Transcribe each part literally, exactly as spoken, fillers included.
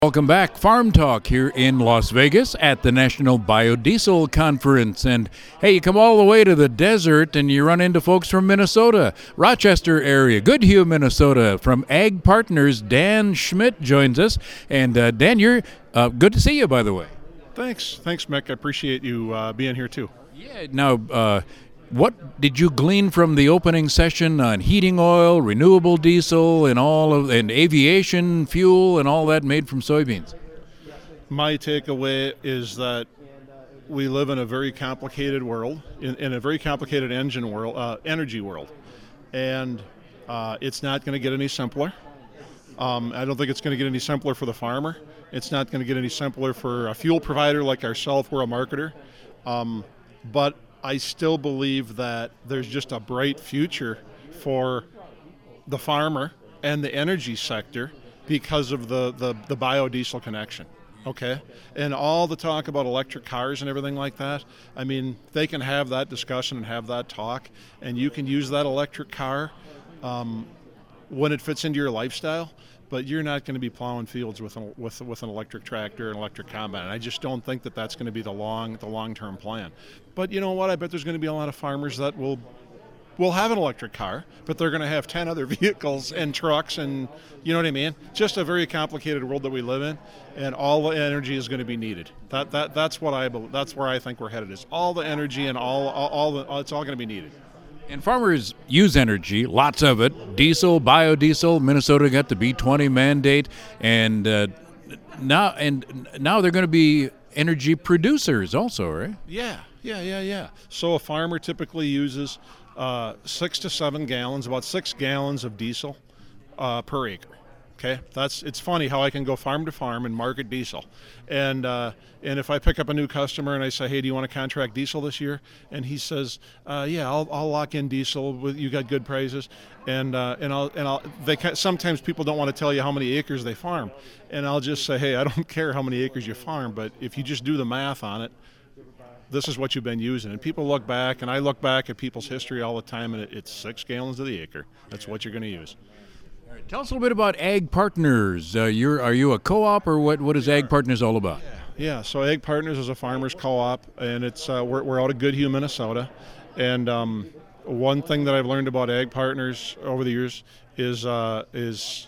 Welcome back. Farm Talk here in Las Vegas at the National Biodiesel Conference. And hey, you come all the way to the desert and you run into folks from Minnesota, Rochester area, Goodhue, Minnesota. From Ag Partners, Dan Schmidt joins us. And uh, Dan, you're uh, good to see you, by the way. Thanks. Thanks, Mick. I appreciate you uh, being here, too. Yeah. Now, uh, what did you glean from the opening session on heating oil, renewable diesel, and all of and aviation fuel and all that made from soybeans? My takeaway is that we live in a very complicated world, in, in a very complicated engine world, uh, energy world, and uh, it's not going to get any simpler. Um, I don't think it's going to get any simpler for the farmer. It's not going to get any simpler for a fuel provider like ourselves. We're a marketer, um, but I still believe that there's just a bright future for the farmer and the energy sector because of the, the, the biodiesel connection, okay? And all the talk about electric cars and everything like that, I mean, they can have that discussion and have that talk, and you can use that electric car um, when it fits into your lifestyle, but you're not going to be plowing fields with an, with, with an electric tractor and electric combine. And I just don't think that that's going to be the long the long-term plan. But you know what? I bet there's going to be a lot of farmers that will will have an electric car, but they're going to have ten other vehicles and trucks, and you know what I mean? Just a very complicated world that we live in, and all the energy is going to be needed. That that that's what I that's where I think we're headed. Is all the energy and all all, all the it's all going to be needed. And farmers use energy, lots of it. Diesel, biodiesel. Minnesota got the B twenty mandate, and uh, now and now they're going to be energy producers also, right? Yeah, yeah, yeah, yeah. So a farmer typically uses uh, six to seven gallons, about six gallons of diesel uh, per acre. Okay, that's it's funny how I can go farm to farm and market diesel, and uh, and if I pick up a new customer and I say, hey, do you want to contract diesel this year? And he says, uh, yeah, I'll, I'll lock in diesel. With you got good prices, and uh, and I'll and I'll. They can, sometimes people don't want to tell you how many acres they farm, and I'll just say, hey, I don't care how many acres you farm, but if you just do the math on it, this is what you've been using. And people look back, and I look back at people's history all the time, and it, it's six gallons to the acre. That's what you're going to use. Tell us a little bit about Ag Partners. Uh, you're are you a co-op, or what? What is Ag Partners all about? Yeah, so Ag Partners is a farmers co-op, and it's uh, we're we're out of Goodhue, Minnesota. And um, one thing that I've learned about Ag Partners over the years is uh, is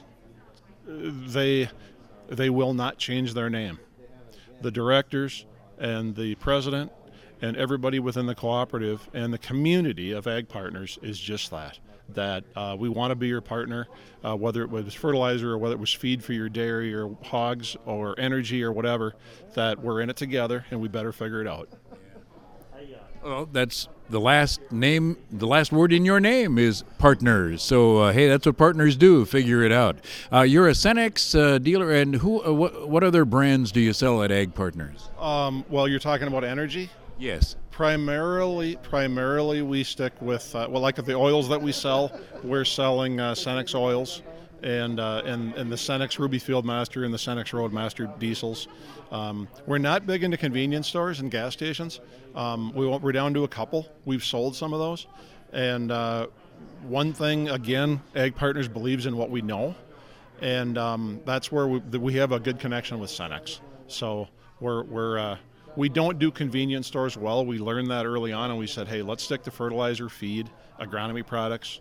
they they will not change their name. The directors and the president and everybody within the cooperative and the community of Ag Partners is just that. That uh, we want to be your partner, uh, whether it was fertilizer or whether it was feed for your dairy or hogs or energy or whatever, that we're in it together and we better figure it out. Well, that's the last name, the last word in your name is partners. So, uh, hey, that's what partners do, figure it out. Uh, you're a Cenex uh, dealer, and who? Uh, what, what other brands do you sell at Ag Partners? Um, well, you're talking about energy? Yes. Primarily, primarily we stick with, uh, well, like the oils that we sell, we're selling uh, Cenex oils and, uh, and and the Cenex Ruby Fieldmaster and the Cenex Roadmaster diesels. Um, we're not big into convenience stores and gas stations. Um, we, we're down to a couple. We've sold some of those. And uh, one thing, again, Ag Partners believes in what we know, and um, that's where we, we have a good connection with Cenex. So we're we're uh, we don't do convenience stores well. We learned that early on, and we said, hey, let's stick to fertilizer, feed, agronomy products.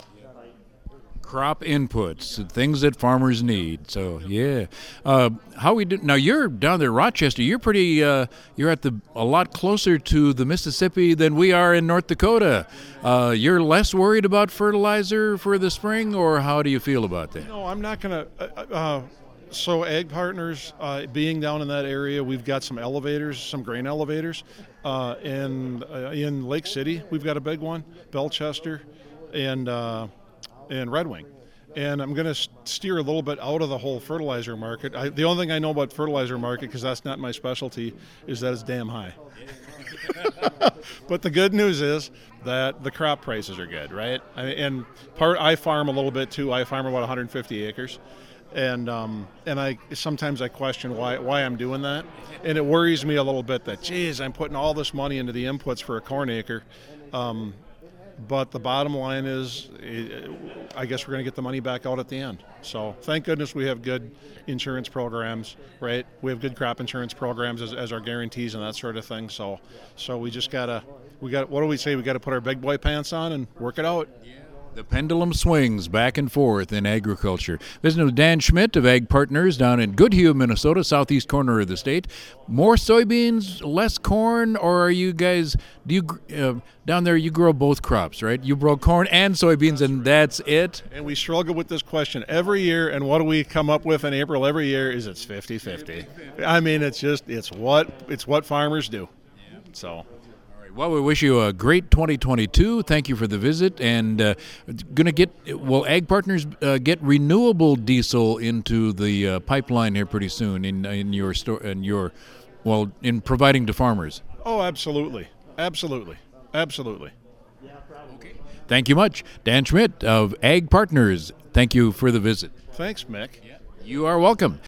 Crop inputs, things that farmers need. So yeah, uh, how we do now? You're down there, Rochester. You're pretty. Uh, you're at the a lot closer to the Mississippi than we are in North Dakota. Uh, you're less worried about fertilizer for the spring, or how do you feel about that? No, I'm not gonna. Uh, uh, so Ag Partners, uh, being down in that area, we've got some elevators, some grain elevators, uh, and uh, in Lake City we've got a big one, Belchester, and. Uh, and Red Wing. And I'm going to steer a little bit out of the whole fertilizer market. I, the only thing I know about fertilizer market, because that's not my specialty, is that it's damn high. But the good news is that the crop prices are good, right? I, and part I farm a little bit too. I farm about one hundred fifty acres. And um, and I sometimes I question why why I'm doing that. And it worries me a little bit that, geez, I'm putting all this money into the inputs for a corn acre. Um, But the bottom line is, eh, I guess we're going to get the money back out at the end. So thank goodness we have good insurance programs, right? We have good crop insurance programs as, as our guarantees and that sort of thing. So, so we just gotta, we got. What do we say? We got to put our big boy pants on and work it out. The pendulum swings back and forth in agriculture. Visiting with Dan Schmidt of Ag Partners down in Goodhue, Minnesota, southeast corner of the state. More soybeans, less corn, or are you guys, do you, uh, down there you grow both crops, right? You grow corn and soybeans and that's it? And we struggle with this question every year, and what do we come up with in April every year is it's fifty-fifty. I mean, it's just, it's what, it's what farmers do. So. Well, we wish you a great twenty twenty-two. Thank you for the visit. And uh, going to get, will Ag Partners uh, get renewable diesel into the uh, pipeline here pretty soon in in your store, in your, well, in providing to farmers? Oh, absolutely, absolutely, absolutely. Okay. Thank you much, Dan Schmidt of Ag Partners. Thank you for the visit. Thanks, Mick. You are welcome.